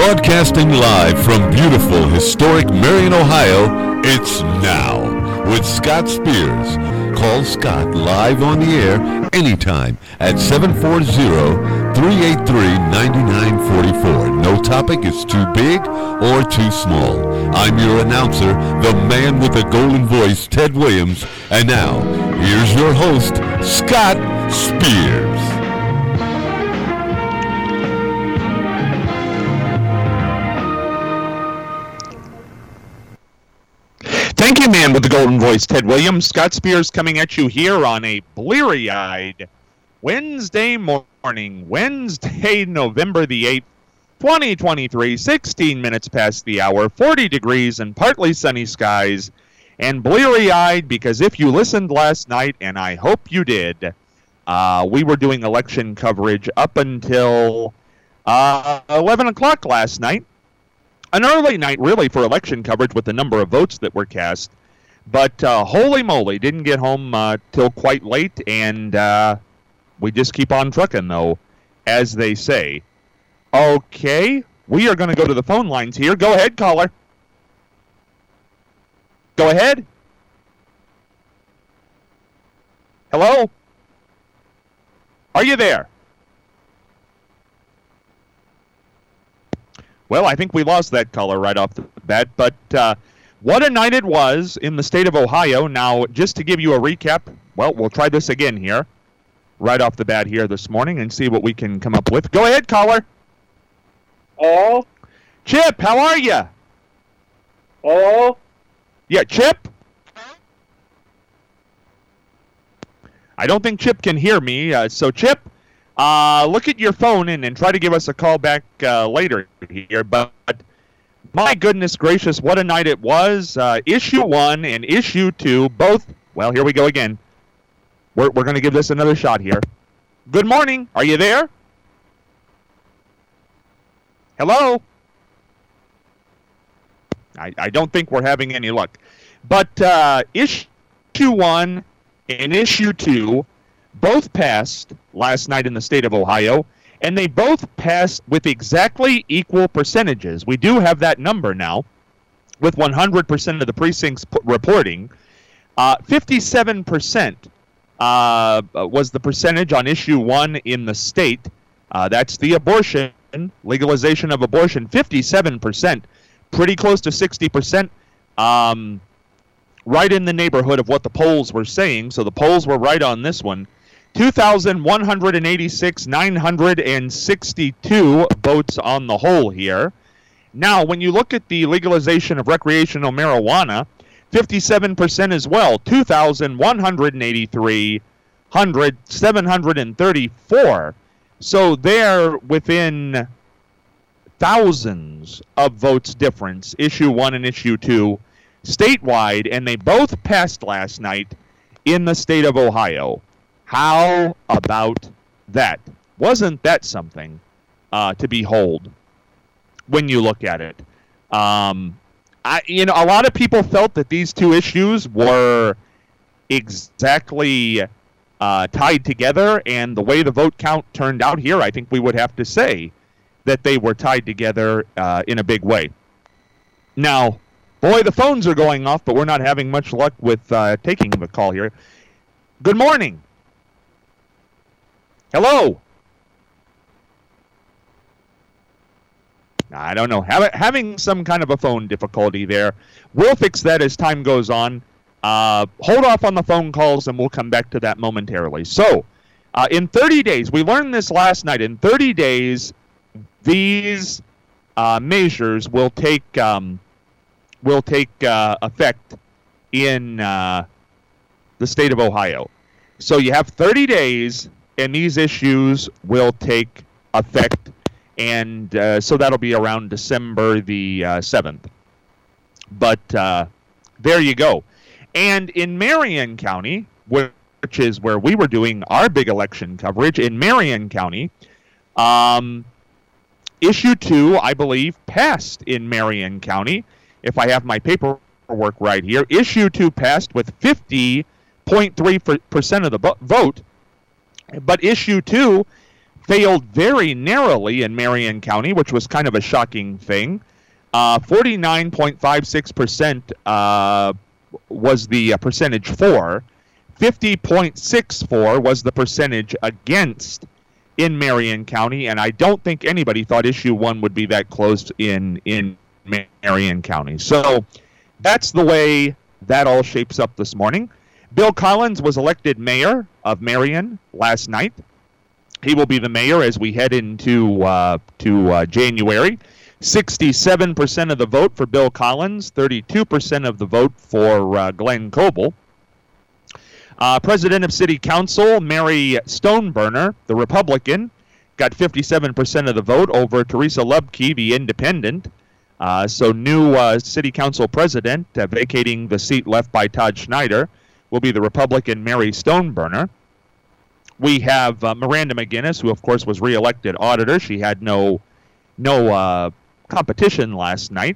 Broadcasting live from beautiful, historic Marion, Ohio, it's Now with Scott Spears. Call Scott live on the air anytime at 740-383-9944. No topic is too big or too small. I'm your announcer, the man with the golden voice, Ted Williams. And now, here's your host, Scott Spears. Thank you, man with the golden voice, Ted Williams. Scott Spears coming at you here on a bleary-eyed Wednesday morning, Wednesday, November the 8th, 2023, 16 minutes past the hour, 40 degrees and partly sunny skies, and bleary-eyed because if you listened last night, and I hope you did, we were doing election coverage up until 11 o'clock last night. An early night, really, for election coverage with the number of votes that were cast. But holy moly, didn't get home till quite late, and we just keep on trucking, though, as they say. Okay, we are going to go to the phone lines here. Go ahead, caller. Go ahead. Hello? Are you there? Well, I think we lost that caller right off the bat, but what a night it was in the state of Ohio. Now, just to give you a recap, well, we'll try this again here, right off the bat here this morning and see what we can come up with. Go ahead, caller. Hello? Chip, how are you? Hello? Yeah, Chip? I don't think Chip can hear me, so Chip, look at your phone and try to give us a call back later here. But my goodness gracious, what a night it was. Issue 1 and Issue 2, both. Well, here we go again. We're going to give this another shot here. Good morning. Are you there? Hello? I don't think we're having any luck. But Issue 1 and Issue 2 both passed last night in the state of Ohio, and they both passed with exactly equal percentages. We do have that number now, with 100% of the precincts reporting. 57% was the percentage on Issue 1 in the state. That's the abortion, legalization of abortion, 57%, pretty close to 60%. Right in the neighborhood of what the polls were saying, so the polls were right on this one. 2,186,962 votes on the whole here. Now, when you look at the legalization of recreational marijuana, 57% as well, 2,183,734. So they're within thousands of votes difference, Issue 1 and Issue 2, statewide, and they both passed last night in the state of Ohio. How about that? Wasn't that something to behold when you look at it? A lot of people felt that these two issues were exactly tied together, and the way the vote count turned out here, I think we would have to say that they were tied together in a big way. Now, boy, the phones are going off, but we're not having much luck with taking the call here. Good morning. Hello. I don't know. Having some kind of a phone difficulty there. We'll fix that as time goes on. Hold off on the phone calls, and we'll come back to that momentarily. So, in 30 days, we learned this last night. In 30 days, these measures will take effect in the state of Ohio. So you have 30 days, and these issues will take effect, and so that'll be around December the 7th. But there you go. And in Marion County, which is where we were doing our big election coverage, in Marion County, Issue 2, I believe, passed in Marion County. If I have my paperwork right here, Issue 2 passed with 50.3% of the vote. But Issue 2 failed very narrowly in Marion County, which was kind of a shocking thing. 49.56% was the percentage for. 50.64 was the percentage against in Marion County, and I don't think anybody thought issue 1 would be that close in Marion County. So that's the way that all shapes up this morning. Bill Collins was elected mayor of Marion last night. He will be the mayor as we head into January. 67% of the vote for Bill Collins, 32% of the vote for Glenn Coble. President of City Council, Mary Stoneburner, the Republican, got 57% of the vote over Teresa Lubke, the Independent. So new City Council president, vacating the seat left by Todd Schneider, will be the Republican Mary Stoneburner. We have Miranda McGinnis, who of course was reelected auditor. She had no competition last night.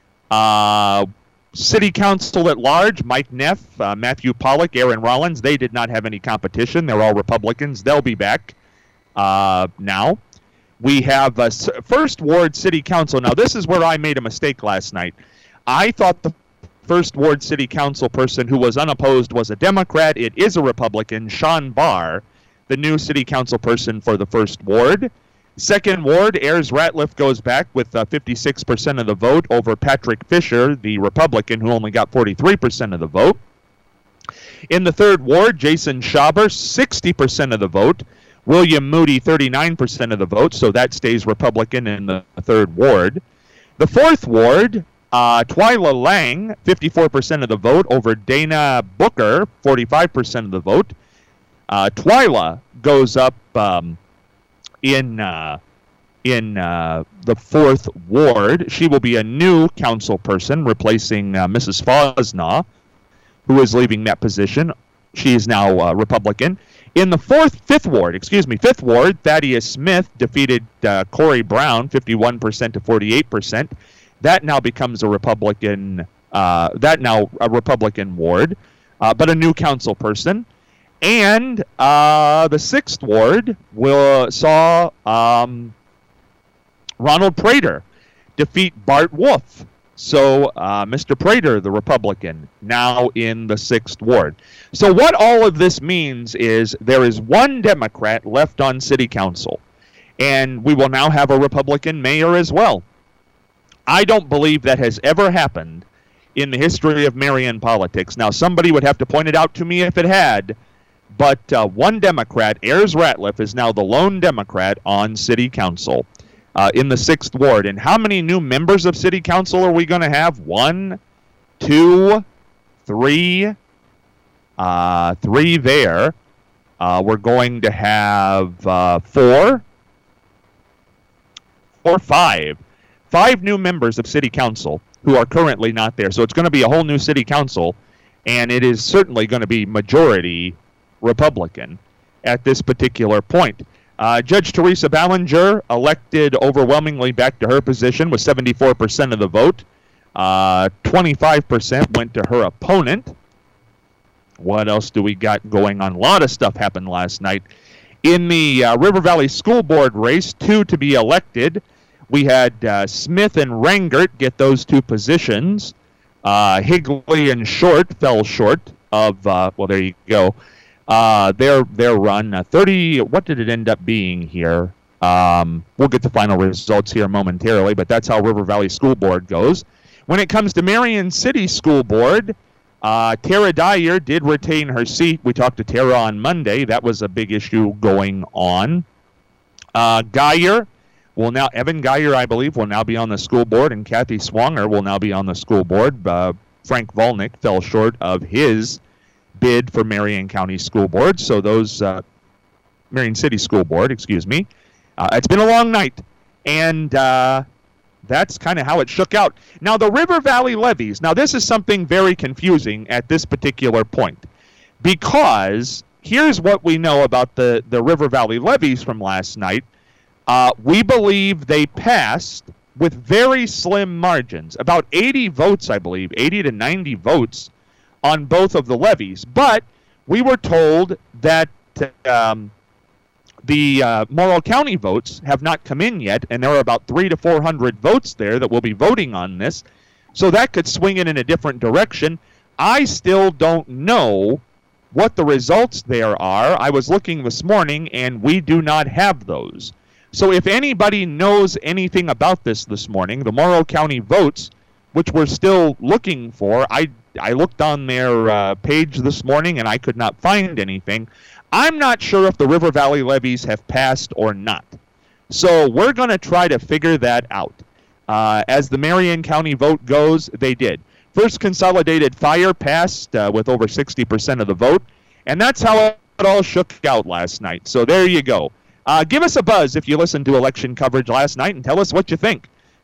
City Council at large, Mike Neff, Matthew Pollock, Aaron Rollins, they did not have any competition. They're all Republicans. They'll be back now. We have First Ward City Council. Now, this is where I made a mistake last night. I thought the First Ward City Council person who was unopposed was a Democrat. It is a Republican, Sean Barr, the new City Council person for the First Ward. Second Ward, Ayers Ratliff goes back with 56% of the vote over Patrick Fisher, the Republican, who only got 43% of the vote. In the Third Ward, Jason Schaber, 60% of the vote. William Moody, 39% of the vote, so that stays Republican in the Third Ward. The Fourth Ward, Twyla Lang, 54% of the vote over Dana Booker, 45% of the vote. Twyla goes up in the Fourth Ward. She will be a new council person replacing Mrs. Fosnaugh, who is leaving that position. She is now Republican. In the Fifth Ward, Thaddeus Smith defeated Corey Brown, 51% to 48%. That now becomes a Republican. Republican ward, but a new council person. And the Sixth Ward saw Ronald Prater defeat Bart Wolf. So Mr. Prater, the Republican, now in the Sixth Ward. So what all of this means is there is one Democrat left on City Council, and we will now have a Republican mayor as well. I don't believe that has ever happened in the history of Marion politics. Now, somebody would have to point it out to me if it had, but one Democrat, Ayers Ratliff, is now the lone Democrat on City Council in the Sixth Ward. And how many new members of City Council are we going to have? 1, 2, 3, 3 there. We're going to have 4, 5 new members of City Council who are currently not there. So it's going to be a whole new City Council, and it is certainly going to be majority Republican at this particular point. Judge Teresa Ballinger elected overwhelmingly back to her position with 74% of the vote. 25% went to her opponent. What else do we got going on? A lot of stuff happened last night. In the River Valley School Board race, 2 to be elected. We had Smith and Rangert get those 2 positions. Higley and Short fell short of, well, there you go. Their run, 30, what did it end up being here? We'll get the final results here momentarily, but that's how River Valley School Board goes. When it comes to Marion City School Board, Tara Dyer did retain her seat. We talked to Tara on Monday. That was a big issue going on. Evan Geyer, I believe, will now be on the school board, and Kathy Swanger will now be on the school board. Frank Volnick fell short of his bid for Marion County School Board, so those Marion City School Board, excuse me. It's been a long night, and that's kind of how it shook out. Now, the River Valley levies. Now, this is something very confusing at this particular point, because here's what we know about the River Valley levies from last night. We believe they passed with very slim margins, about 80 votes, I believe, 80 to 90 votes on both of the levies. But we were told that The Morrow County votes have not come in yet, and there are about 300 to 400 votes there that will be voting on this. So that could swing it in a different direction. I still don't know what the results there are. I was looking this morning, and we do not have those. So if anybody knows anything about this morning, the Morrow County votes, which we're still looking for, I looked on their page this morning, and I could not find anything. I'm not sure if the River Valley levies have passed or not. So we're going to try to figure that out. As the Marion County vote goes, they did. First Consolidated Fire passed with over 60% of the vote, and that's how it all shook out last night. So there you go. Give us a buzz if you listened to election coverage last night and tell us what you think.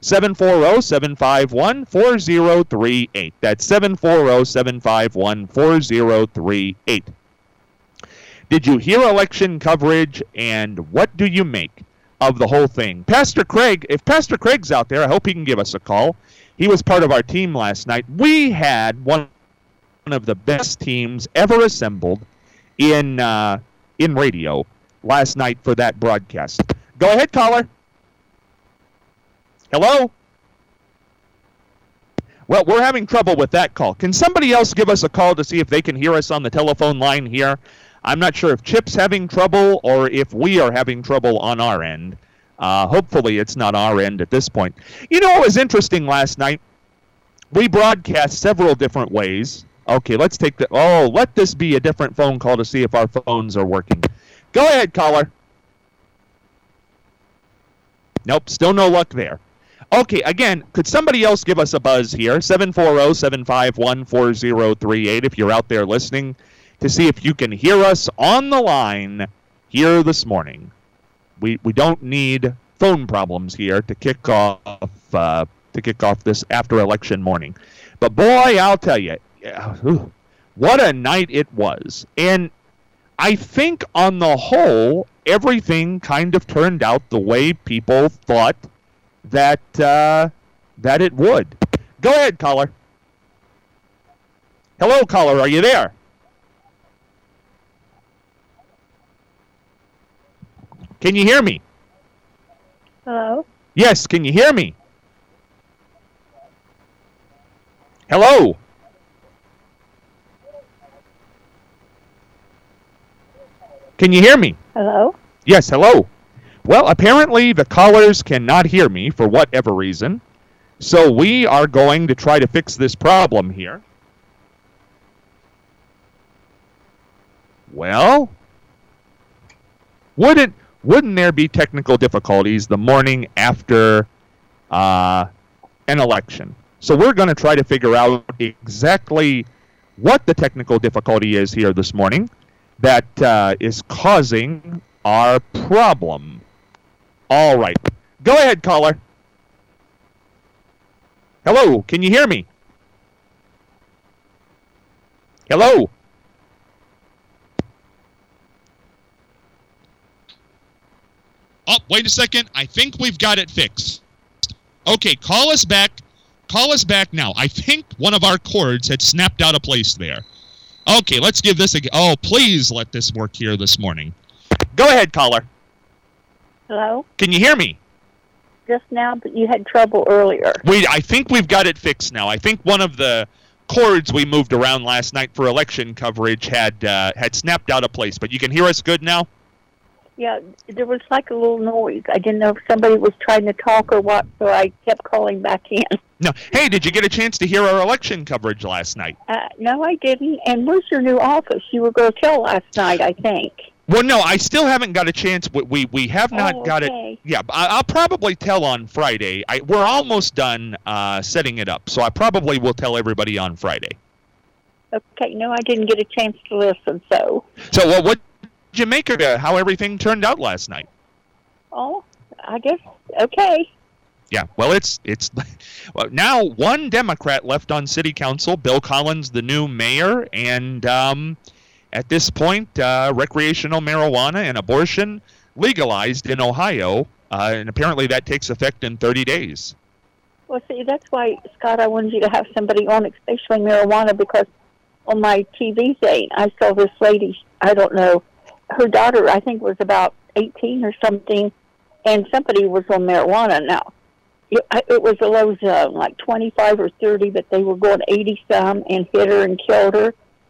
740-751-4038. That's 740-751-4038. Did you hear election coverage, and what do you make of the whole thing? Pastor Craig, if Pastor Craig's out there, I hope he can give us a call. He was part of our team last night. We had one of the best teams ever assembled in radio last night for that broadcast. Go ahead, caller. Hello? Well, we're having trouble with that call. Can somebody else give us a call to see if they can hear us on the telephone line here? I'm not sure if Chip's having trouble or if we are having trouble on our end. Hopefully it's not our end at this point. You know what was interesting last night? We broadcast several different ways. Okay, let's take let this be a different phone call to see if our phones are working. Go ahead, caller. Nope, still no luck there. Okay, again, could somebody else give us a buzz here? 740-751-4038 if you're out there listening, to see if you can hear us on the line here this morning. We don't need phone problems here to kick off this after election morning. But boy, I'll tell you, what a night it was. And I think on the whole, everything kind of turned out the way people thought that it would. Go ahead, caller. Hello, caller, are you there? Can you hear me? Hello? Yes, can you hear me? Hello? Can you hear me? Hello? Yes, hello. Well, apparently the callers cannot hear me for whatever reason, so we are going to try to fix this problem here. Well, wouldn't there be technical difficulties the morning after an election? So we're going to try to figure out exactly what the technical difficulty is here this morning that is causing our problem. All right. Go ahead, caller. Hello, can you hear me? Hello? Oh, wait a second. I think we've got it fixed. Okay, call us back. Call us back now. I think one of our cords had snapped out of place there. Okay, let's give this a go. Oh, please let this work here this morning. Go ahead, caller. Hello? Can you hear me? Just now, but you had trouble earlier. I think we've got it fixed now. I think one of the cords we moved around last night for election coverage had snapped out of place, but you can hear us good now? Yeah, there was like a little noise. I didn't know if somebody was trying to talk or what, so I kept calling back in. No. Hey, did you get a chance to hear our election coverage last night? No, I didn't. And where's your new office? You were going to tell last night, I think. Well, no, I still haven't got a chance. We have not got it. Yeah, I'll probably tell on Friday. We're almost done setting it up, so I probably will tell everybody on Friday. Okay, no, I didn't get a chance to listen, so. So what did you make of how everything turned out last night? Oh, I guess, okay. Yeah, well, it's well, now one Democrat left on city council, Bill Collins, the new mayor, and at this point, recreational marijuana and abortion legalized in Ohio, and apparently that takes effect in 30 days. Well, see, that's why, Scott, I wanted you to have somebody on, especially marijuana, because on my TV thing, I saw this lady, I don't know, her daughter, I think, was about 18 or something, and somebody was on marijuana. Now, it was a low zone, like 25 or 30, but they were going 80-some and hit her and killed her.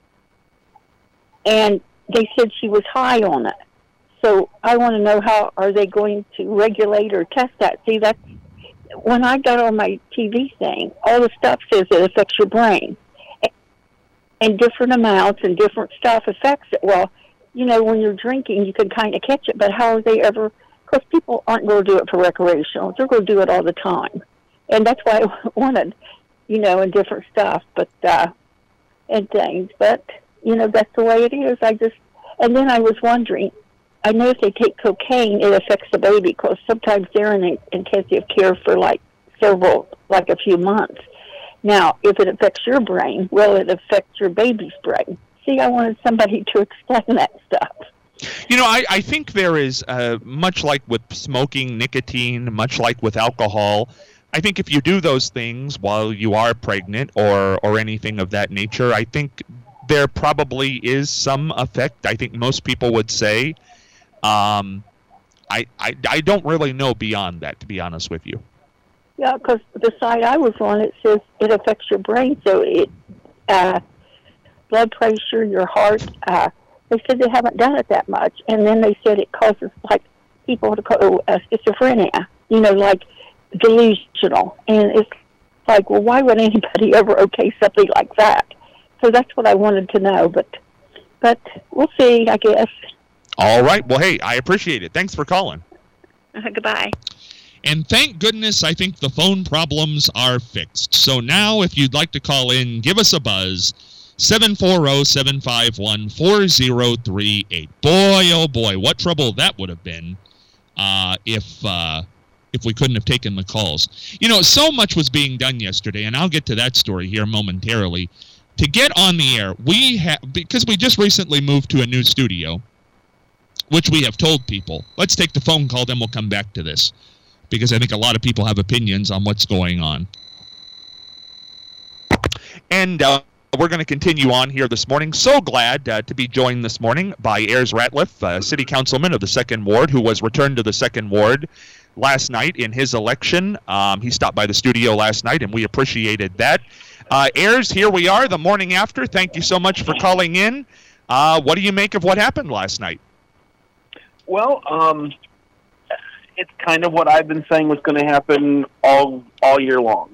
And they said she was high on it. So I want to know, how are they going to regulate or test that? See, that's when I got on my TV thing, all the stuff says it affects your brain. And different amounts and different stuff affects it. Well, when you're drinking, you can kind of catch it, but how are they ever? Because people aren't going to do it for recreational. They're going to do it all the time. And that's why I wanted, and different stuff, but, and things. But, that's the way it is. And then I was wondering, I know if they take cocaine, it affects the baby, because sometimes they're in intensive care for like a few months. Now, if it affects your brain, will it affect your baby's brain? See, I wanted somebody to explain that stuff. I think there is, much like with smoking, nicotine, much like with alcohol, I think if you do those things while you are pregnant or anything of that nature, I think there probably is some effect. I think most people would say. I don't really know beyond that, to be honest with you. Yeah, because the site I was on, it says it affects your brain, so it blood pressure, your heart. They said they haven't done it that much, and then they said it causes like people to go schizophrenia, like delusional, and it's like, well, why would anybody ever okay something like that? So that's what I wanted to know, but we'll see, I guess. All right. Well, hey, I appreciate it. Thanks for calling. Goodbye. And thank goodness I think the phone problems are fixed. So now if you'd like to call in, give us a buzz. 740-751-4038. Boy, oh boy, what trouble that would have been if we couldn't have taken the calls. So much was being done yesterday, and I'll get to that story here momentarily. To get on the air, because we just recently moved to a new studio, which we have told people. Let's take the phone call, then we'll come back to this, because I think a lot of people have opinions on what's going on. And we're going to continue on here this morning. So glad to be joined this morning by Ayers Ratliff, City Councilman of the 2nd Ward, who was returned to the 2nd Ward last night in his election. He stopped by the studio last night, and we appreciated that. Ayers, here we are the morning after. Thank you so much for calling in. What do you make of what happened last night? Well, it's kind of what I've been saying was going to happen all year long.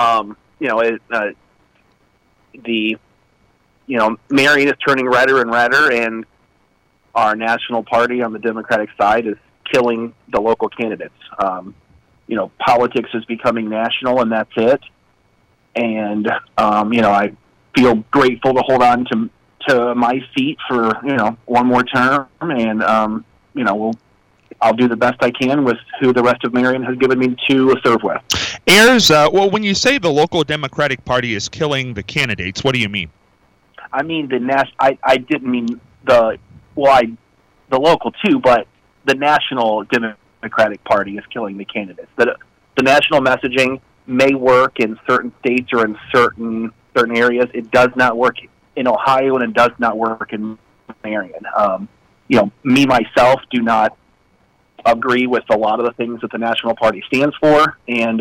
Marion is turning redder and redder, and our national party on the Democratic side is killing the local candidates. Politics is becoming national, and that's it. And I feel grateful to hold on to my seat for one more term, and I'll do the best I can with who the rest of Marion has given me to serve with. Ayers, well, when you say the local Democratic Party is killing the candidates, what do you mean? I mean I didn't mean the local too, but the national Democratic Party is killing the candidates. The national messaging may work in certain states or in certain areas. It does not work in Ohio, and it does not work in Marion. Me myself do not agree with a lot of the things that the National Party stands for, and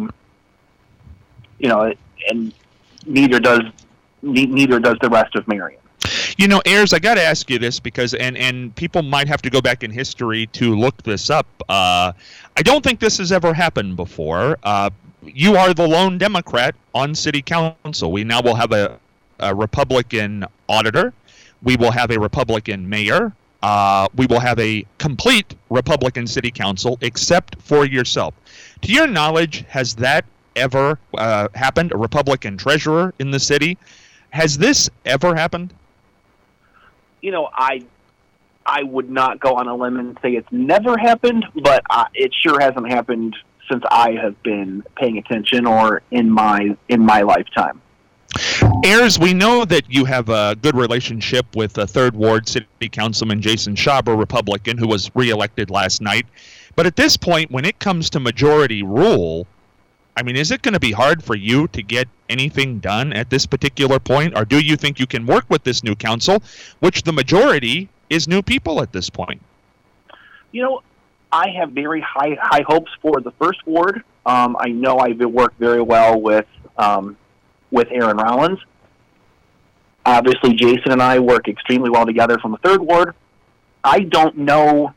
and neither does the rest of Marion. Ayers, I got to ask you this because, and people might have to go back in history to look this up. I don't think this has ever happened before. You are the lone Democrat on City Council. We now will have a Republican auditor. We will have a Republican mayor. We will have a complete Republican City Council, except for yourself. To your knowledge, has that ever happened? A Republican treasurer in the city? Has this ever happened? I would not go on a limb and say it's never happened, but it sure hasn't happened since I have been paying attention or in my lifetime. Ayers, we know that you have a good relationship with the 3rd Ward City Councilman Jason Schaber, Republican, who was reelected last night. But at this point, when it comes to majority rule, I mean, is it going to be hard for you to get anything done at this particular point? Or do you think you can work with this new council, which the majority is new people at this point? I have very high hopes for the first ward. I know I've worked very well with Aaron Rollins. Obviously, Jason and I work extremely well together from the third ward. I don't know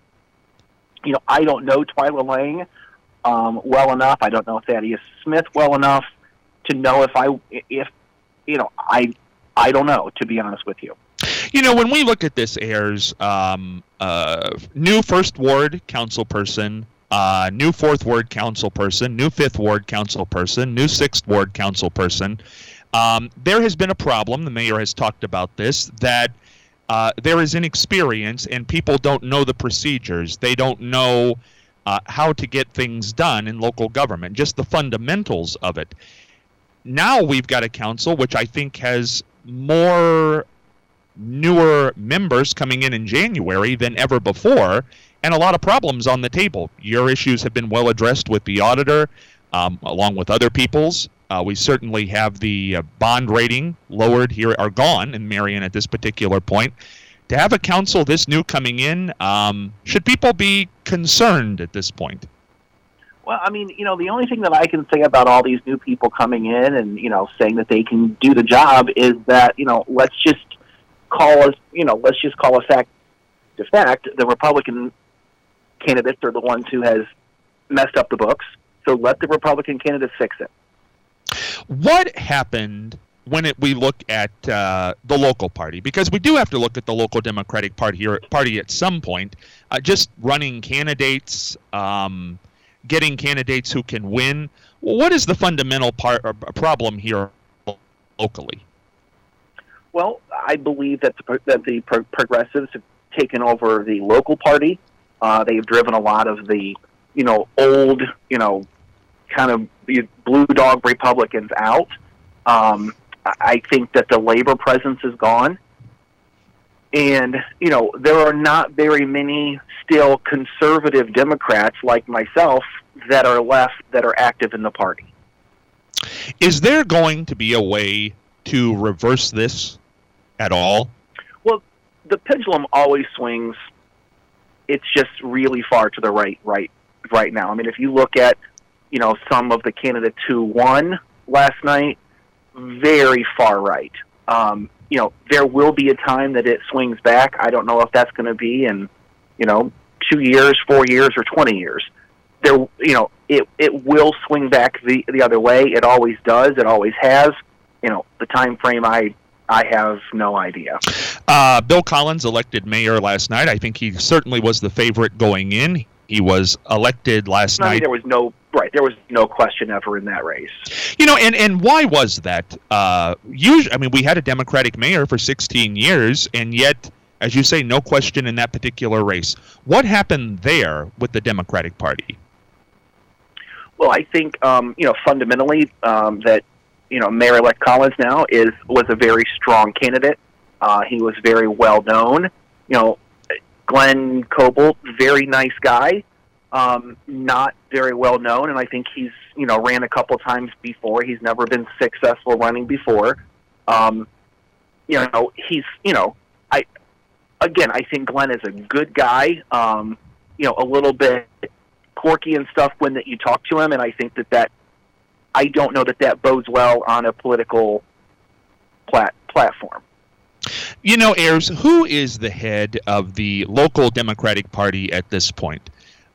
Twyla Lang well enough. I don't know Thaddeus Smith well enough to know I don't know, to be honest with you. When we look at this, Ayers, new first ward council person, new fourth ward council person, new fifth ward council person, new sixth ward council person, there has been a problem, the mayor has talked about this, that there is inexperience and people don't know the procedures. They don't know how to get things done in local government, just the fundamentals of it. Now we've got a council which I think has more newer members coming in January than ever before, and a lot of problems on the table. Your issues have been well addressed with the auditor, along with other people's. We certainly have the bond rating lowered here, or gone in Marion at this particular point. To have a council this new coming in, should people be concerned at this point? Well, I mean, the only thing that I can say about all these new people coming in and, saying that they can do the job is that, let's just call a fact to fact. The Republican candidates are the ones who has messed up the books. So let the Republican candidates fix it. What happened when we look at the local party? Because we do have to look at the local Democratic Party at some point. Just running candidates, getting candidates who can win. What is the fundamental problem here locally? Well, I believe that the progressives have taken over the local party. They've driven a lot of the, old, kind of blue dog Republicans out. I think that the labor presence is gone. And, there are not very many still conservative Democrats like myself that are left that are active in the party. Is there going to be a way to reverse this at all? Well, the pendulum always swings. It's just really far to the right now. I mean, if you look at, some of the candidates who won last night, very far right. There will be a time that it swings back. I don't know if that's going to be in, 2 years, 4 years, or 20 years. It will swing back the other way. It always does. It always has. The time frame, I have no idea. Bill Collins elected mayor last night. I think he certainly was the favorite going in. He was elected last night. There was no question ever in that race. And why was that? Usually, we had a Democratic mayor for 16 years, and yet, as you say, no question in that particular race. What happened there with the Democratic Party? Well, I think fundamentally that Mayor-elect Collins now was a very strong candidate. He was very well known. Glenn Coble, very nice guy, not very well known, and I think he's ran a couple times before. He's never been successful running before. I think Glenn is a good guy. A little bit quirky and stuff when that you talk to him, and I think that I don't know that bodes well on a political platform. Ayers, who is the head of the local Democratic Party at this point?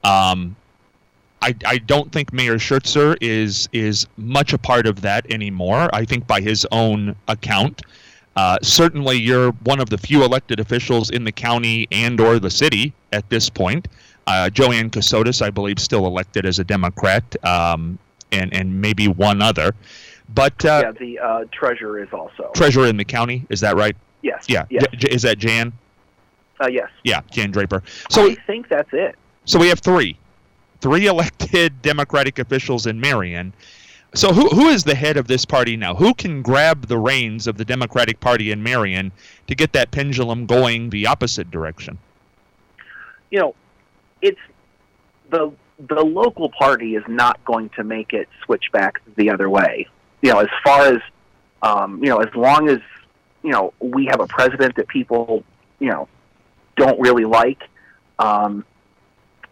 I don't think Mayor Schertzer is much a part of that anymore. I think by his own account. Certainly, you're one of the few elected officials in the county and or the city at this point. Joanne Casotis, I believe, still elected as a Democrat, and maybe one other. But the treasurer is also. Treasurer in the county, is that right? Yes. Yeah. Yes. Is that Jan? Yes. Yeah, Jan Draper. So I think that's it. So we have three elected Democratic officials in Marion. So who is the head of this party now? Who can grab the reins of the Democratic Party in Marion to get that pendulum going the opposite direction? It's the local party is not going to make it switch back the other way. As far as as long as we have a president that people don't really like,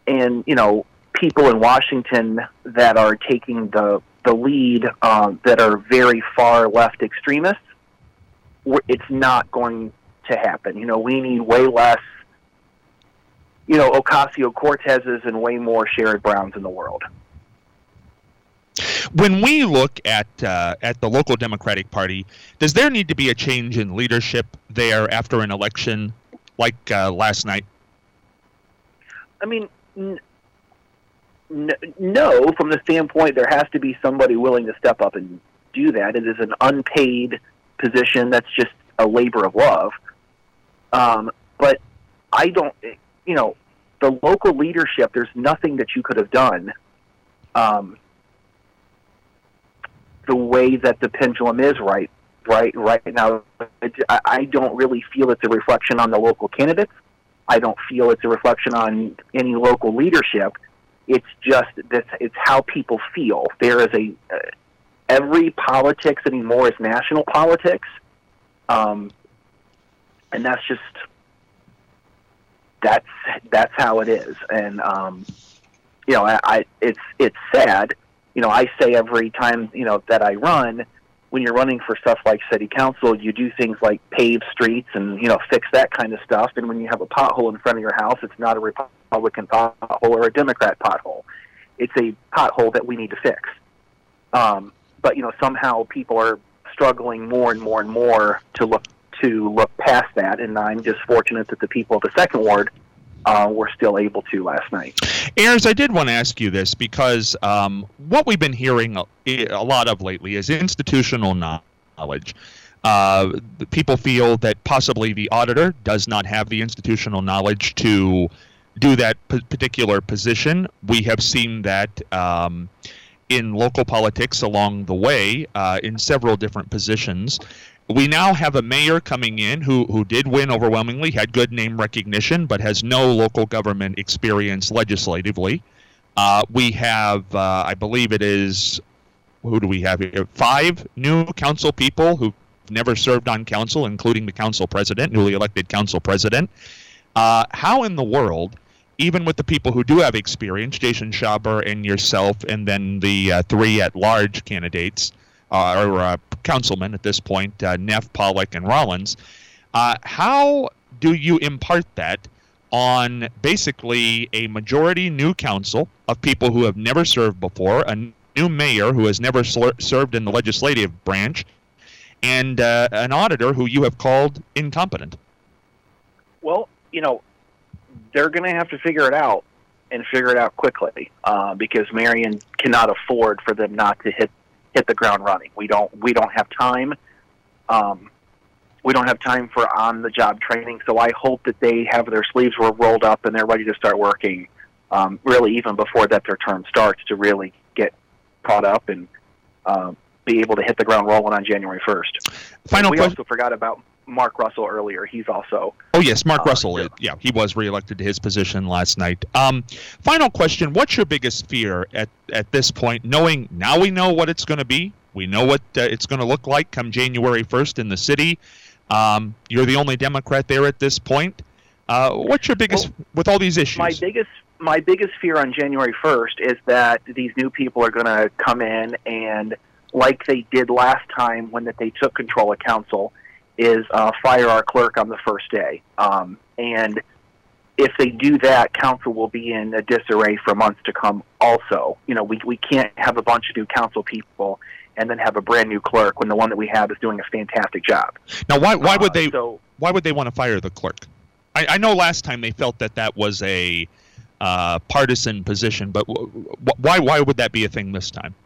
and people in Washington that are taking the lead that are very far left extremists, it's not going to happen. We need way less, Ocasio-Cortezes and way more Sherrod Browns in the world. When we look at the local Democratic Party, does there need to be a change in leadership there after an election like last night? I mean, no, from the standpoint there has to be somebody willing to step up and do that. It is an unpaid position that's just a labor of love. But I don't, the local leadership, there's nothing that you could have done the way that the pendulum is right now. I don't really feel it's a reflection on the local candidates. I don't feel it's a reflection on any local leadership. It's just it's how people feel. There is every politics anymore is national politics, and that's just that's how it is. And it's sad. I say every time that I run, when you're running for stuff like city council, you do things like pave streets and fix that kind of stuff. And when you have a pothole in front of your house, it's not a Republican pothole or a Democrat pothole. It's a pothole that we need to fix. But somehow people are struggling more and more and more to look past that. And I'm just fortunate that the people of the Second Ward were still able to last night. Ayers, I did want to ask you this because what we've been hearing a lot of lately is institutional knowledge. People feel that possibly the auditor does not have the institutional knowledge to do that particular position. We have seen that in local politics along the way in several different positions. We now have a mayor coming in who did win overwhelmingly, had good name recognition, but has no local government experience legislatively. We have, I believe it is, who do we have here? 5 new council people who've never served on council, including the council president, newly elected council president. How in the world, even with the people who do have experience, Jason Schaber and yourself, and then the 3 at-large candidates, or councilmen at this point, Neff, Pollack, and Rollins, how do you impart that on basically a majority new council of people who have never served before, a new mayor who has never served in the legislative branch, and an auditor who you have called incompetent? Well, they're going to have to figure it out and figure it out quickly because Marion cannot afford for them not to hit the ground running. We don't have time. We don't have time for on-the-job training, so I hope that they have their sleeves rolled up and they're ready to start working really even before their term starts to really get caught up and be able to hit the ground rolling on January 1st. We also forgot about Mark Russell earlier. He's also... Oh, yes, Mark Russell. Yeah, he was reelected to his position last night. Final question. What's your biggest fear at this point, knowing now we know what it's going to be? We know what it's going to look like come January 1st in the city. You're the only Democrat there at this point. What's your biggest, with all these issues? My biggest fear on January 1st is that these new people are going to come in and, like they did last time when they took control of council, is fire our clerk on the first day. And if they do that, council will be in a disarray for months to come also. We can't have a bunch of new council people and then have a brand new clerk when the one that we have is doing a fantastic job. Now, why would they want to fire the clerk? I know last time they felt that was a partisan position, but why would that be a thing this time?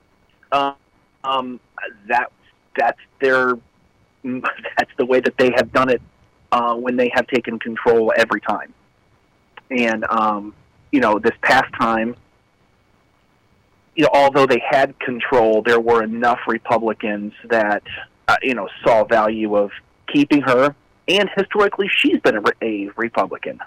That's the way that they have done it when they have taken control every time. And this past time, although they had control, there were enough Republicans that saw value of keeping her. And historically, she's been a Republican.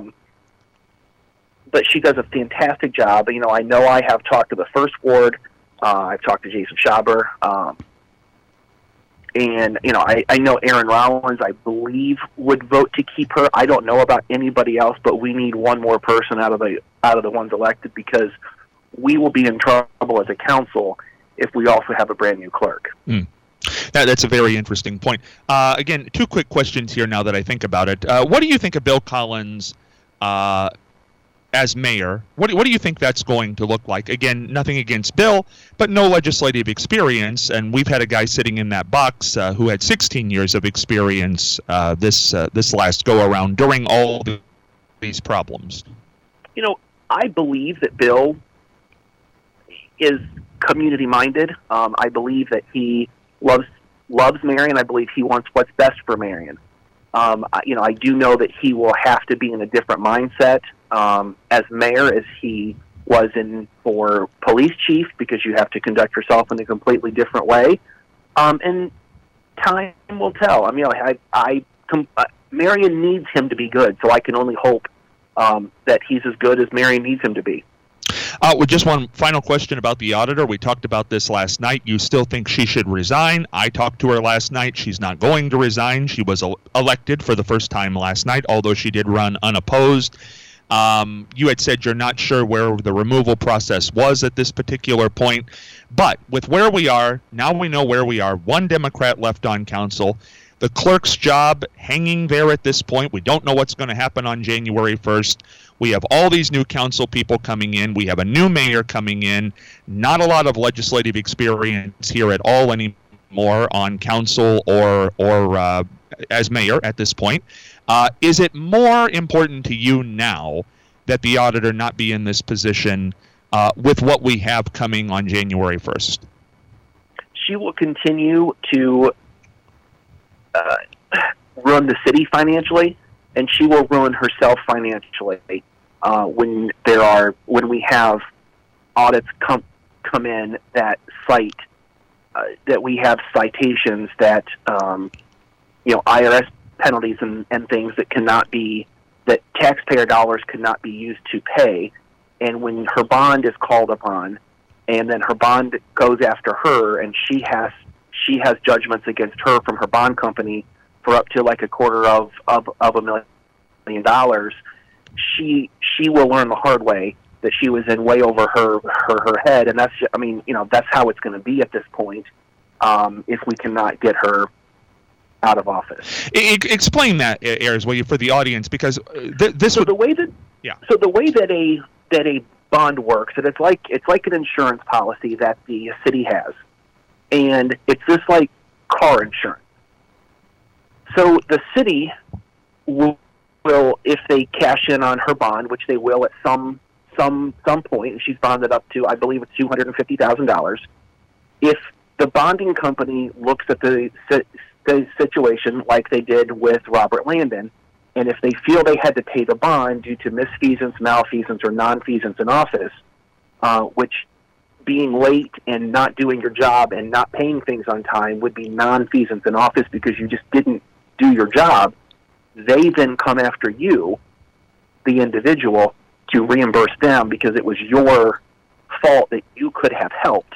But she does a fantastic job. I know I have talked to the First Ward. I've talked to Jason Schaber. And, I know Aaron Rollins, I believe, would vote to keep her. I don't know about anybody else, but we need one more person out of the ones elected, because we will be in trouble as a council if we also have a brand new clerk. That's a very interesting point. Again, two quick questions here now that I think about it. What do you think of Bill Collins as mayor? What do you think that's going to look like? Again, nothing against Bill, but no legislative experience, and we've had a guy sitting in that box who had 16 years of experience this last go-around during all these problems. I believe that Bill is community-minded. I believe that he loves Marion. I believe he wants what's best for Marion. I do know that he will have to be in a different mindset as mayor as he was in for police chief, because you have to conduct yourself in a completely different way. And time will tell. Marion needs him to be good, so I can only hope that he's as good as Marion needs him to be. With just one final question about the auditor. We talked about this last night. You still think she should resign? I talked to her last night. She's not going to resign. She was elected for the first time last night, although she did run unopposed. You had said you're not sure where the removal process was at this particular point. But with where we are, now we know where we are. One Democrat left on council. The clerk's job hanging there at this point. We don't know what's going to happen on January 1st. We have all these new council people coming in. We have a new mayor coming in. Not a lot of legislative experience here at all anymore on council or as mayor at this point. Is it more important to you now that the auditor not be in this position with what we have coming on January 1st? She will continue to ruin the city financially, and she will ruin herself financially when we have audits come in that cite that we have citations that IRS penalties and things that taxpayer dollars cannot be used to pay. And when her bond is called upon, and then her bond goes after her, and she has judgments against her from her bond company for up to like $250,000, $1 million, she will learn the hard way that she was in way over her head, and that's how it's going to be at this point if we cannot get her out of office. Explain that, Ayers, for the audience, because the way that a bond works, and it's like an insurance policy that the city has, and it's just like car insurance. So the city will, if they cash in on her bond, which they will at some point, and she's bonded up to, I believe it's $250,000. If the bonding company looks at the situation like they did with Robert Landon, and if they feel they had to pay the bond due to misfeasance, malfeasance, or nonfeasance in office, which being late and not doing your job and not paying things on time would be nonfeasance in office because you just didn't do your job, they then come after you, the individual, to reimburse them because it was your fault that you could have helped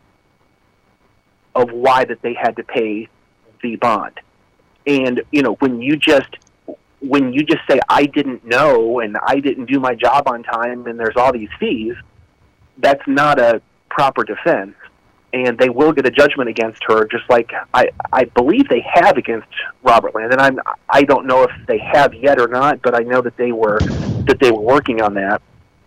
of why that they had to pay the bond. And, when you just say, I didn't know and I didn't do my job on time and there's all these fees, that's not a proper defense. And they will get a judgment against her, just like I believe they have against Robert Landon. I don't know if they have yet or not, but I know that they were working on that.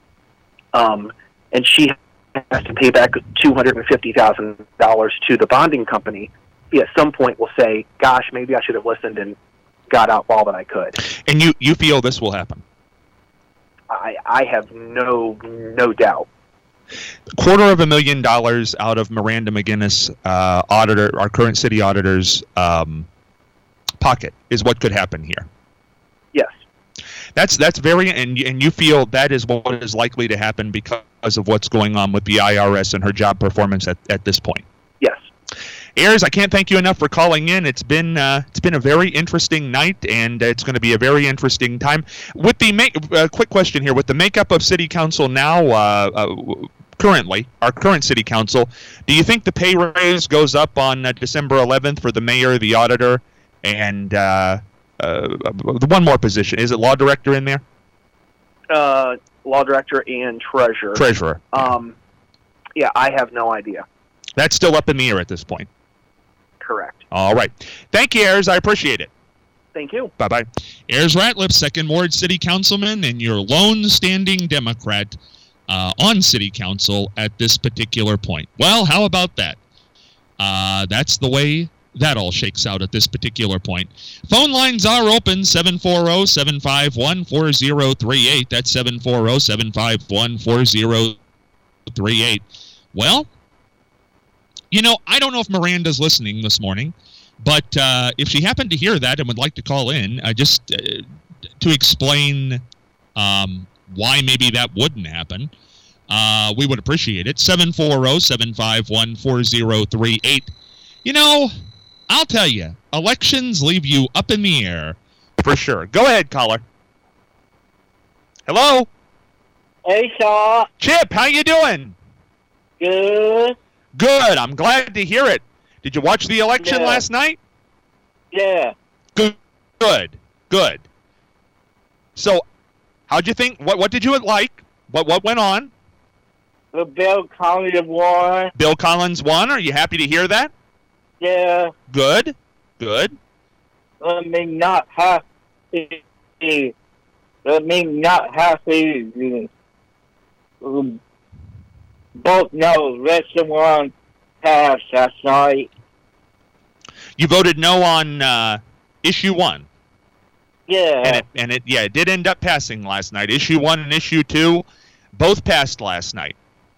And she has to pay back $250,000 to the bonding company. He at some point will say, "Gosh, maybe I should have listened and got out all that I could." And you feel this will happen? I have no doubt. $250,000 out of Miranda McGinnis, auditor, our current city auditor's pocket is what could happen here. Yes. That's very, and you feel that is what is likely to happen because of what's going on with the IRS and her job performance at this point. Yes. Ayers, I can't thank you enough for calling in. It's been a very interesting night, and it's going to be a very interesting time. With the quick question here, with the makeup of City Council now, our current city council. Do you think the pay raise goes up on December 11th for the mayor, the auditor, and one more position? Is it law director in there? Law director and treasurer. Treasurer. Yeah, I have no idea. That's still up in the air at this point. Correct. All right. Thank you, Ayers. I appreciate it. Thank you. Bye-bye. Ayers Ratliff, 2nd Ward City Councilman and your lone standing Democrat on City Council at this particular point. Well, how about that? That's the way that all shakes out at this particular point. Phone lines are open, 740-751-4038. That's 740-751-4038. Well, I don't know if Miranda's listening this morning, but if she happened to hear that and would like to call in, just to explain why maybe that wouldn't happen, we would appreciate it. 740-751-4038. I'll tell you, elections leave you up in the air for sure. Go ahead, caller. Hello? Hey, Shaw. Chip, how you doing? Good. Good. I'm glad to hear it. Did you watch the election last night? Yeah. Good. Good. So, how'd you think? What did you like? What went on? The Bill Collins won. Bill Collins won. Are you happy to hear that? Yeah. Good. Let me not happy. Both know Richmond passed last night. You voted no on issue 1. Yeah. And it did end up passing last night. Issue 1 and issue 2 both passed last night.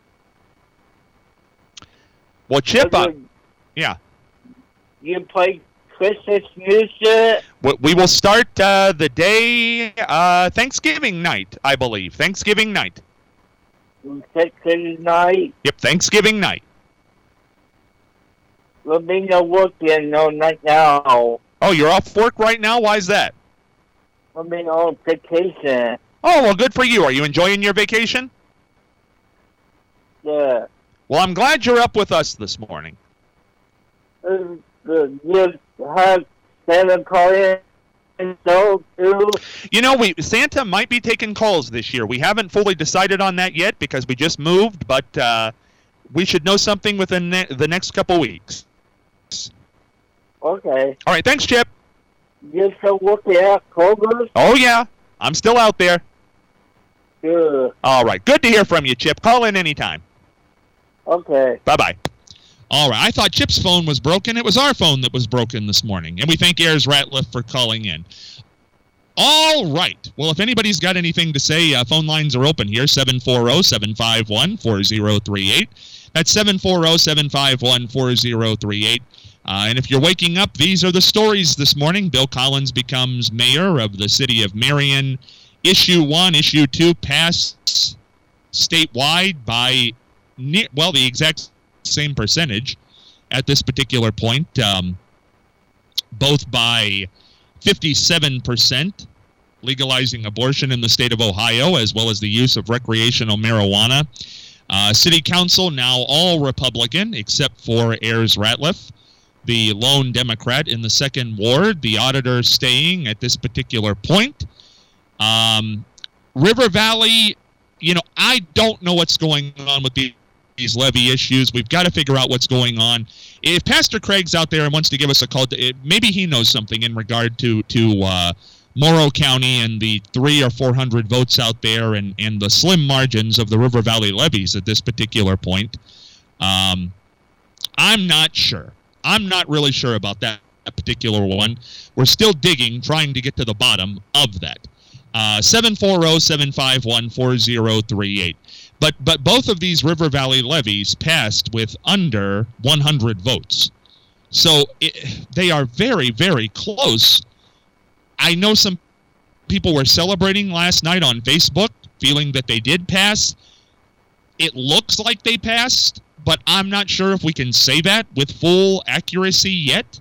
Well, Chip, yeah. You play Christmas music? We will start the day Thanksgiving night, I believe. Thanksgiving night. Thanksgiving night? Yep, Thanksgiving night. Let me know working on right now. Oh, you're off work right now? Why is that? Let me on vacation. Oh, well, good for you. Are you enjoying your vacation? Yeah. Well, I'm glad you're up with us this morning. You have Santa call in so too? Santa might be taking calls this year. We haven't fully decided on that yet because we just moved, but we should know something within the next couple weeks. Okay. All right, thanks, Chip. You still working at Kroger's? Oh, yeah. I'm still out there. Good. All right. Good to hear from you, Chip. Call in anytime. Okay. Bye-bye. All right. I thought Chip's phone was broken. It was our phone that was broken this morning. And we thank Ayers Ratliff for calling in. All right. Well, if anybody's got anything to say, phone lines are open here, 740-751-4038. That's 740-751-4038. And if you're waking up, these are the stories this morning. Bill Collins becomes mayor of the city of Marion. Issue 1, Issue 2 passed statewide by, the exact same percentage at this particular point, both by 57%, legalizing abortion in the state of Ohio, as well as the use of recreational marijuana. City Council now all Republican, except for Ayers Ratliff, the lone Democrat in the 2nd Ward, the auditor staying at this particular point. River Valley, I don't know what's going on with these levy issues. We've got to figure out what's going on. If Pastor Craig's out there and wants to give us a call, maybe he knows something in regard to Morrow County and the 300 or 400 votes out there and the slim margins of the River Valley levies at this particular point. I'm not sure. I'm not really sure about that particular one. We're still digging, trying to get to the bottom of that. 740-751-4038. But both of these River Valley levies passed with under 100 votes. So they are very, very close. I know some people were celebrating last night on Facebook, feeling that they did pass. It looks like they passed, but I'm not sure if we can say that with full accuracy yet.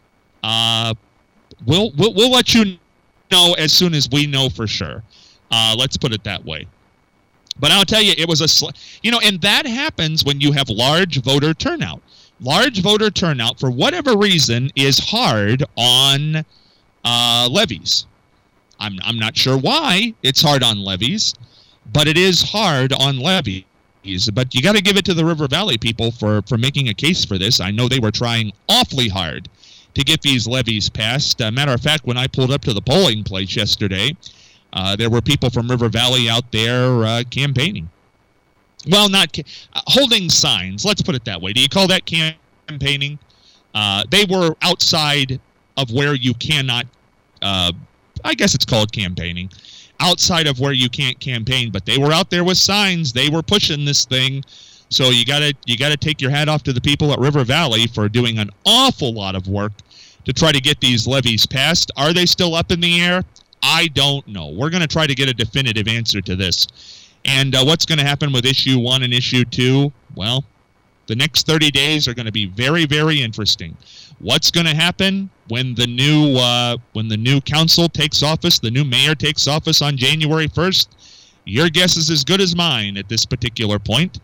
We'll let you know as soon as we know for sure. Let's put it that way. But I'll tell you, it was and that happens when you have large voter turnout. Large voter turnout, for whatever reason, is hard on levies. I'm not sure why it's hard on levies, but it is hard on levies. But you got to give it to the River Valley people for making a case for this. I know they were trying awfully hard to get these levies passed. Matter of fact, when I pulled up to the polling place yesterday, there were people from River Valley out there campaigning. Well, not holding signs. Let's put it that way. Do you call that campaigning? They were outside of where you cannot. I guess it's called campaigning. Outside of where you can't campaign, but they were out there with signs. They were pushing this thing. So you gotta take your hat off to the people at River Valley for doing an awful lot of work to try to get these levies passed. Are they still up in the air? I don't know. We're going to try to get a definitive answer to this. And what's going to happen with Issue 1 and Issue 2? Well, the next 30 days are going to be very, very interesting. What's going to happen when the new council takes office, the new mayor takes office on January 1st? Your guess is as good as mine at this particular point.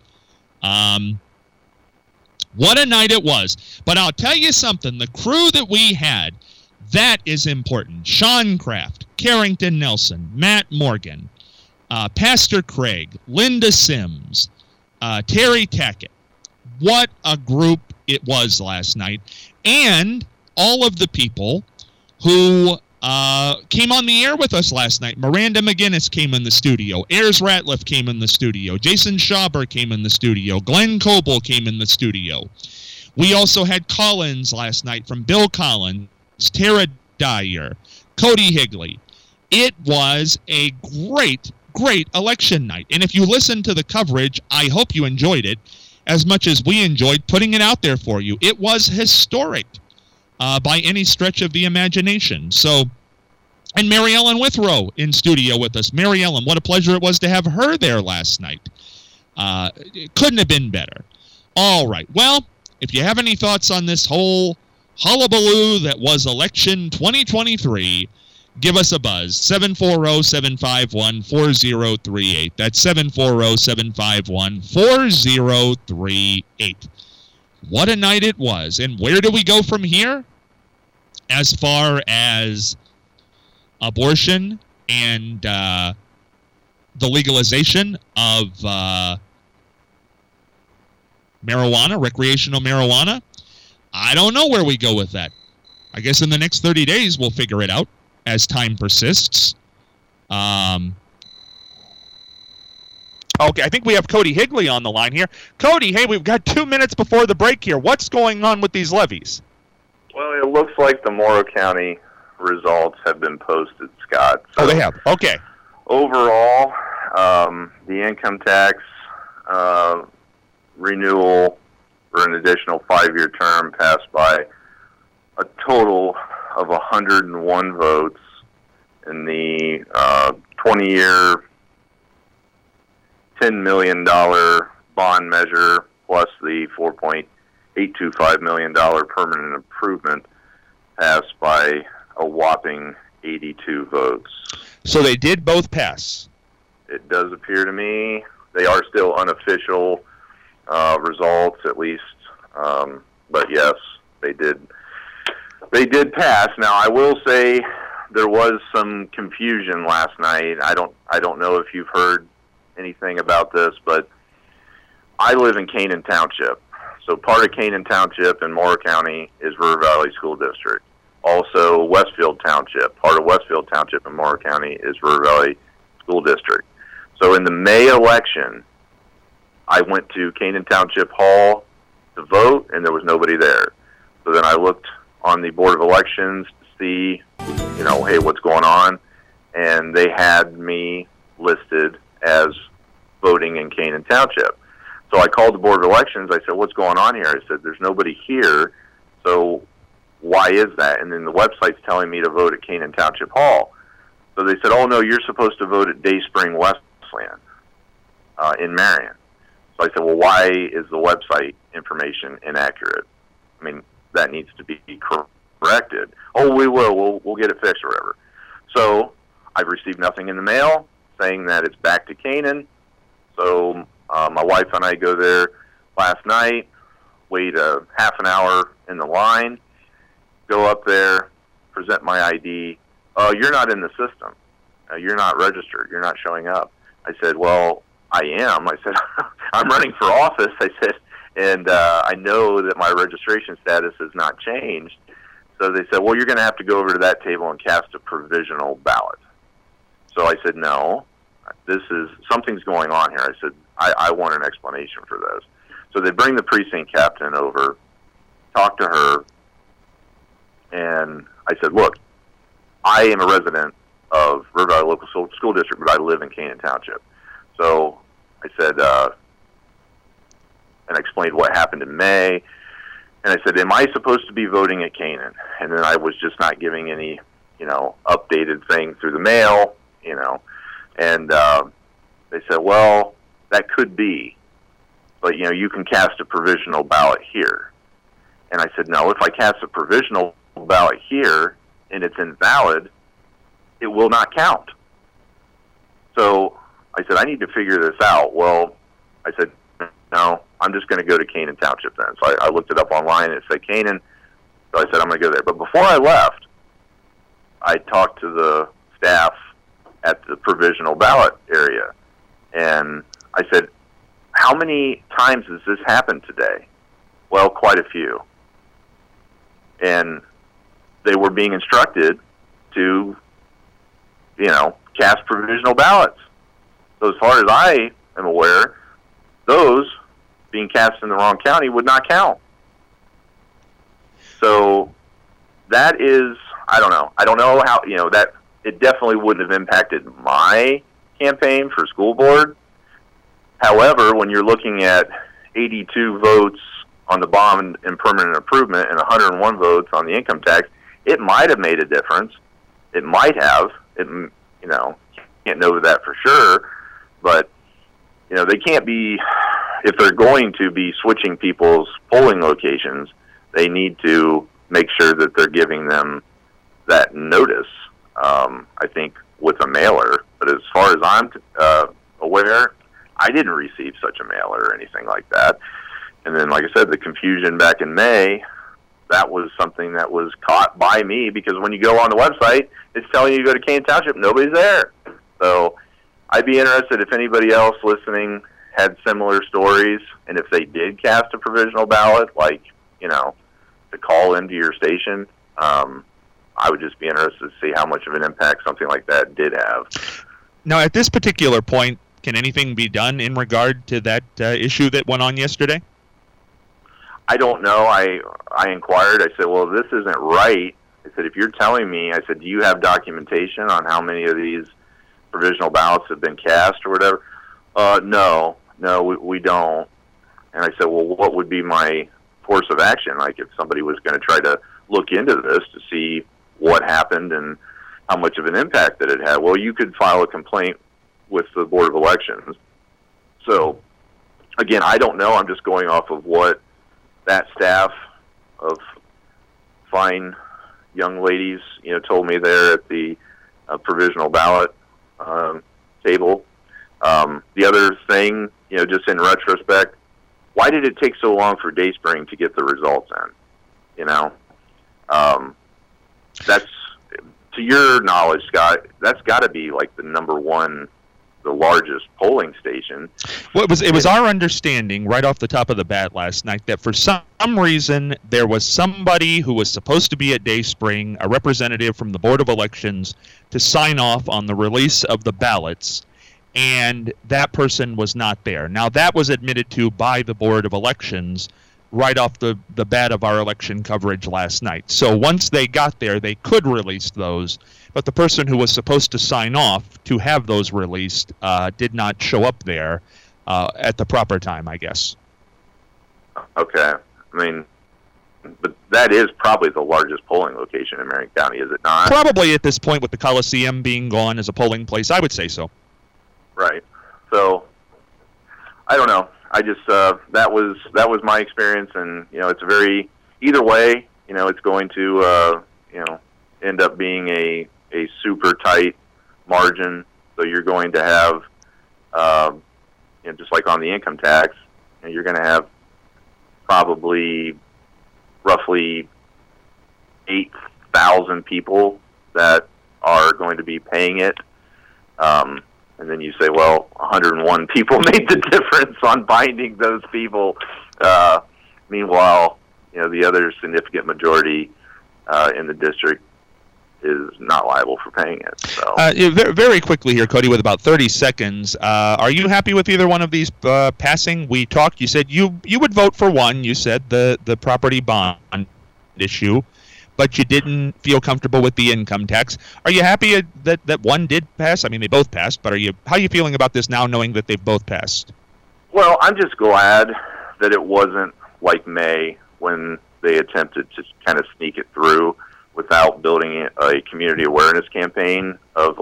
What a night it was. But I'll tell you something. The crew that we had, that is important. Sean Kraft, Carrington Nelson, Matt Morgan, Pastor Craig, Linda Sims, Terry Tackett. What a group it was last night. And all of the people who came on the air with us last night. Miranda McGinnis came in the studio. Ayers Ratliff came in the studio. Jason Schauber came in the studio. Glenn Coble came in the studio. We also had call-ins last night from Bill Collins, Tara Dyer, Cody Higley. It was a great, great election night. And if you listened to the coverage, I hope you enjoyed it as much as we enjoyed putting it out there for you. It was historic by any stretch of the imagination. So, and Mary Ellen Withrow in studio with us. Mary Ellen, what a pleasure it was to have her there last night. It couldn't have been better. All right. Well, if you have any thoughts on this whole hullabaloo that was election 2023, give us a buzz. 740-751-4038. That's 740-751-4038. What a night it was. And where do we go from here? As far as abortion and the legalization of marijuana, recreational marijuana, I don't know where we go with that. I guess in the next 30 days we'll figure it out as time persists. Okay, I think we have Cody Higley on the line here. Cody, hey, we've got 2 minutes before the break here. What's going on with these levies? Well, it looks like the Morrow County results have been posted, Scott. So oh, they have. Okay. Overall, the income tax renewal for an additional 5-year term passed by a total of 101 votes, in the 20-year, $10 million bond measure plus the $4.825 million permanent improvement passed by a whopping 82 votes. So they did both pass. It does appear to me. They are still unofficial results, at least. But yes, they did. They did pass. Now, I will say there was some confusion last night. I don't know if you've heard anything about this, but I live in Canaan Township. So part of Canaan Township in Morrow County is River Valley School District. Also, Westfield Township, part of Westfield Township in Morrow County is River Valley School District. So in the May election, I went to Canaan Township Hall to vote, and there was nobody there. So then I looked on the Board of Elections to see, hey, what's going on? And they had me listed as voting in Canaan Township. So I called the Board of Elections. I said, what's going on here? I said, there's nobody here, so why is that? And then the website's telling me to vote at Canaan Township Hall. So they said, oh, no, you're supposed to vote at Dayspring Westland in Marion. So I said, well, why is the website information inaccurate? I mean, that needs to be corrected. Oh, we will. We'll get it fixed or whatever. So I've received nothing in the mail saying that it's back to Canaan. So my wife and I go there last night, wait a half an hour in the line, go up there, present my ID. You're not in the system. You're not registered. You're not showing up. I said, well, I am. I said, I'm running for office. I said, and I know that my registration status has not changed. So they said, well, you're going to have to go over to that table and cast a provisional ballot. So I said, no, something's going on here. I said, I want an explanation for this. So they bring the precinct captain over, talk to her, and I said, look, I am a resident of River Valley Local School District, but I live in Canaan Township. So I said, and I explained what happened in May, and I said, am I supposed to be voting at Canaan? And then I was just not giving any, updated thing through the mail, and they said, well, that could be, but, you can cast a provisional ballot here. And I said, no, if I cast a provisional ballot here and it's invalid, it will not count. So I said, I need to figure this out. Well, I said, no, I'm just going to go to Canaan Township then. So I looked it up online and it said Canaan. So I said, I'm going to go there. But before I left, I talked to the staff at the provisional ballot area. And I said, how many times has this happened today? Well, quite a few. And they were being instructed to, cast provisional ballots. So as far as I am aware, those being cast in the wrong county would not count. So that is, I don't know. I don't know how, that it definitely wouldn't have impacted my campaign for school board. However, when you're looking at 82 votes on the bond and permanent improvement and 101 votes on the income tax, it might have made a difference. It might have. Can't know that for sure. But, they can't be, if they're going to be switching people's polling locations, they need to make sure that they're giving them that notice, I think, with a mailer. But as far as I'm aware, I didn't receive such a mailer or anything like that. And then, like I said, the confusion back in May, that was something that was caught by me, because when you go on the website, it's telling you to go to Canaan Township. Nobody's there. So I'd be interested if anybody else listening had similar stories, and if they did cast a provisional ballot, like, to call into your station. I would just be interested to see how much of an impact something like that did have. Now, at this particular point, can anything be done in regard to that issue that went on yesterday? I don't know. I inquired. I said, well, this isn't right. I said, if you're telling me, I said, do you have documentation on how many of these provisional ballots have been cast or whatever? No, we don't. And I said, well, what would be my course of action? Like, if somebody was going to try to look into this to see what happened and how much of an impact that it had. Well, you could file a complaint with the Board of Elections. So, again, I don't know. I'm just going off of what that staff of fine young ladies, told me there at the provisional ballot table. The other thing, just in retrospect, why did it take so long for Dayspring to get the results in? That's, to your knowledge, Scott, that's got to be like the number one, the largest polling station. Well, it was our understanding right off the top of the bat last night that for some reason there was somebody who was supposed to be at Dayspring, a representative from the Board of Elections, to sign off on the release of the ballots, and that person was not there. Now, that was admitted to by the Board of Elections right off the bat of our election coverage last night. So once they got there, they could release those, but the person who was supposed to sign off to have those released did not show up there at the proper time, I guess. Okay. But that is probably the largest polling location in Marion County, is it not? Probably at this point, with the Coliseum being gone as a polling place, I would say so. Right. So, I don't know. I just that was my experience, and it's very, either way, it's going to end up being a super tight margin. So you're going to have just like on the income tax, you're going to have probably roughly 8,000 people that are going to be paying it. And then you say, well, 101 people made the difference on binding those people. Meanwhile, the other significant majority in the district is not liable for paying it. So, very quickly here, Cody, with about 30 seconds, are you happy with either one of these passing? We talked. You said you would vote for one. You said the property bond issue, but you didn't feel comfortable with the income tax. Are you happy that one did pass? I mean, they both passed, but how are you feeling about this now, knowing that they've both passed? Well, I'm just glad that it wasn't like May when they attempted to kind of sneak it through without building a community awareness campaign of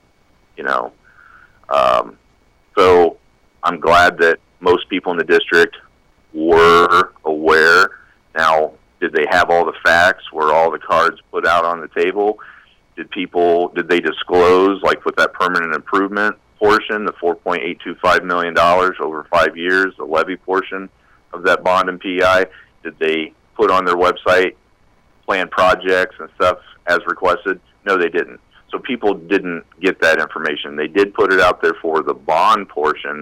so I'm glad that most people in the district were aware. Now, did they have all the facts? Were all the cards put out on the table? Did they disclose, like with that permanent improvement portion, the $4.825 million over 5 years, the levy portion of that bond and PEI? Did they put on their website planned projects and stuff as requested? No, they didn't. So people didn't get that information. They did put it out there for the bond portion,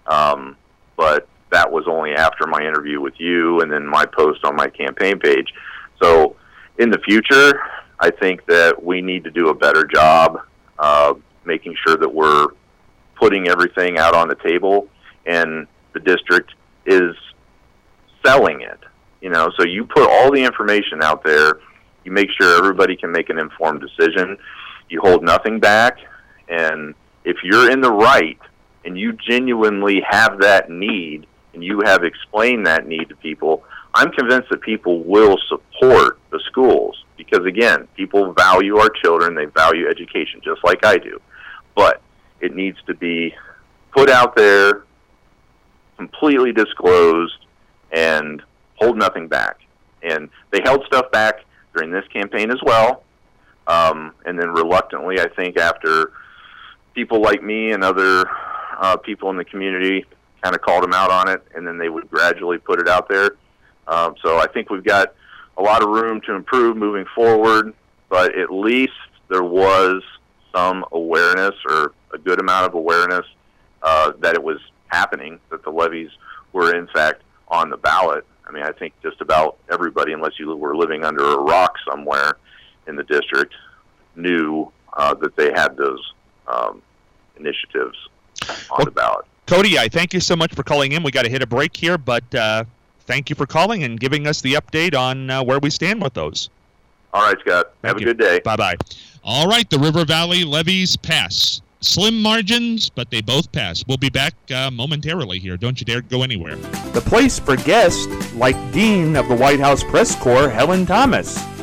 but that was only after my interview with you and then my post on my campaign page. So in the future, I think that we need to do a better job of making sure that we're putting everything out on the table, and the district is selling it. So you put all the information out there, you make sure everybody can make an informed decision, you hold nothing back, and if you're in the right and you genuinely have that need and you have explained that need to people, I'm convinced that people will support the schools because, again, people value our children, they value education just like I do. But it needs to be put out there, completely disclosed, and hold nothing back. And they held stuff back during this campaign as well. And then reluctantly, I think after people like me and other people in the community kind of called them out on it, and then they would gradually put it out there. So I think we've got a lot of room to improve moving forward, but at least there was some awareness, or a good amount of awareness, that it was happening, that the levies were in fact on the ballot. I mean, I think just about everybody, unless you were living under a rock somewhere in the district, knew that they had those initiatives on the ballot. Cody, I thank you so much for calling in. We got to hit a break here, but thank you for calling and giving us the update on where we stand with those. All right, Scott. Have a good day. Bye-bye. All right, the River Valley levies pass. Slim margins, but they both pass. We'll be back momentarily here. Don't you dare go anywhere. The place for guests like Dean of the White House Press Corps, Helen Thomas.